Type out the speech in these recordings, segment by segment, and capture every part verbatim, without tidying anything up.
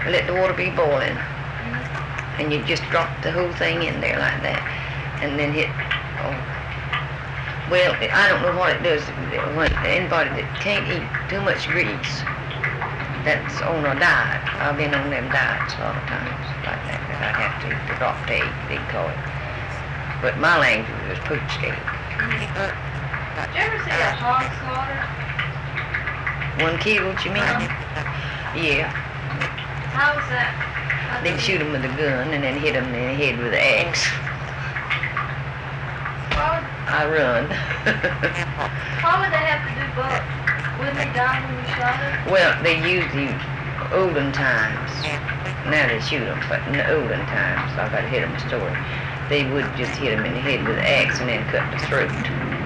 let the water be boiling, and you just drop the whole thing in there like that, and then hit. Oh, well, I don't know what it does. When anybody that can't eat too much grease, that's on a diet. I've been on them diets a lot of times like that. That I have to, to drop the egg, they call it. But my language was pooch egg. Did you ever see a hog slaughter? One killed, you mean? Uh-huh. Yeah. How was that? How They'd did shoot them with a gun and then hit them in the head with an axe. Why would, I run. why would they have to do both? Wouldn't he die when you shot him? Well, they used the olden times. Now they shoot them, but in the olden times, I got to hit them a story. They would just hit them in the head with an axe and then cut the throat.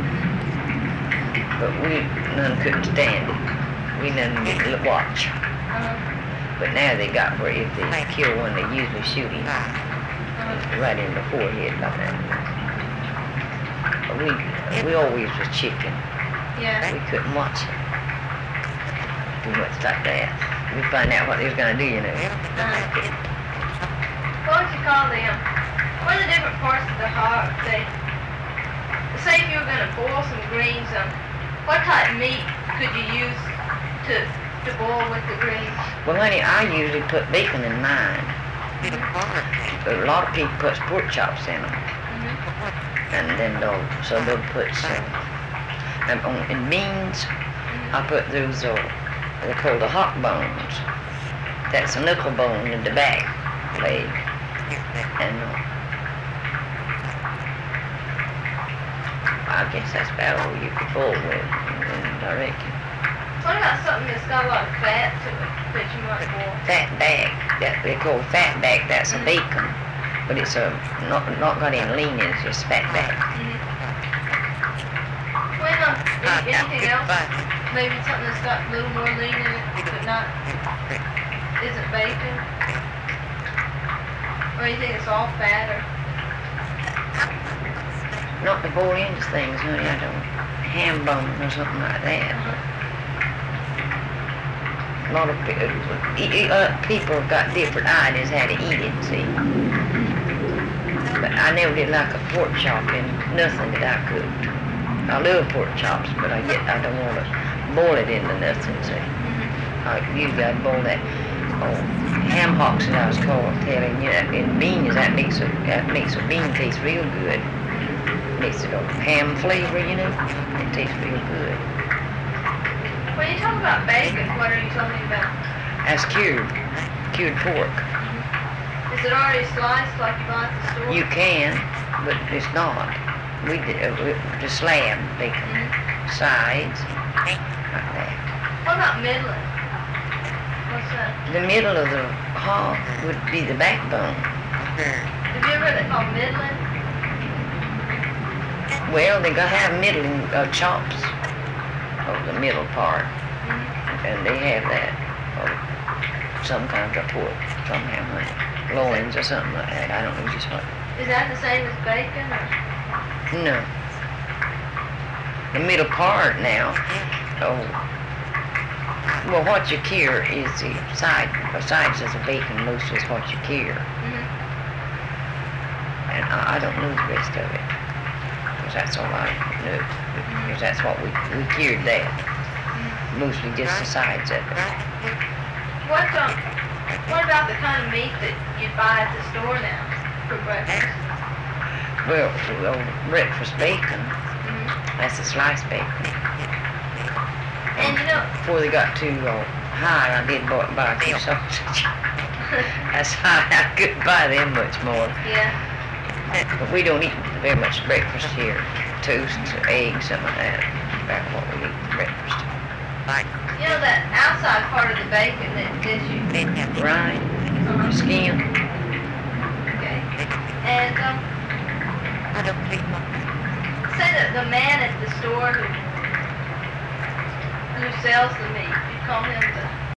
But we none couldn't stand it. We none didn't watch. Uh-huh. But now they got where if they kill one, they usually shoot him Uh-huh. right in the forehead like that. But we we always was chicken. Yeah. We couldn't watch it too much like that. We find out what they was gonna do, you know. Uh-huh. What would you call them? What are the different parts of the hog? Say, say if you were going to boil some greens, um, what type of meat could you use to to boil with the greens? Well, honey, I usually put bacon in mine. A lot of people put pork chops in them, Mm-hmm. and then they'll so they'll put some. And on in beans, I put those. Uh, they're called the hock bones. That's a knuckle bone in the back leg, and. Uh, I guess that's about all you could boil with, and I reckon. What about something that's got a lot of fat to it that you might boil? Fat back, that they call fat back, that's a bacon, but it's a not not got any lean in it, it's just fat back. Mm-hmm. Well, um, any- anything else? Maybe something that's got a little more lean in it, but not, isn't bacon? Or anything that's all fat or? Not the boiled into things, honey, I don't. Ham bone or something like that. A lot of pe- e- e- uh, people have got different ideas how to eat it, see. But I never did like a pork chop in nothing that I cooked. I love pork chops, but I get I don't want to boil it into nothing, see. I usually I'd boil that oh, ham hocks that I was called telling you that in beans that makes a that makes a bean taste real good. Makes it a ham flavor, you know. It tastes real good. When you talk about bacon, what are you talking about? That's cured, cured pork. Is it already sliced like you buy at the store? You can, but it's not. We did uh, we- the slab bacon, Mhm. sides, like that. What about middling? What's that? The middle of the hog would be the backbone. Have you ever heard it called middling? Well, they gotta have middling uh, chops of the middle part, Mm-hmm. and they have that. Or some kinds of pork, some have like loins or something like that. I don't know just what. Is that the same as bacon? Or? No. The middle part now. Oh. Well, what you cure is the side. Besides as a bacon, most is what you cure, Mm-hmm. and I, I don't know the rest of it. That's all I know, because that's what we, we cured that. Mostly just the sides of it. What um, what about the kind of meat that you buy at the store now for breakfast? Well, well breakfast bacon, Mm-hmm. that's the sliced bacon. And you know, Before they got too uh, high, I did buy, buy a few sausage. That's high, I couldn't buy them much more. yeah. But we don't eat very much breakfast here. Toast, eggs, something like that. That's about what we eat for breakfast. You know that outside part of the bacon that gives you. Rind, Uh-huh. skin. Okay. And um, say that the man at the store who who sells the meat, you call him the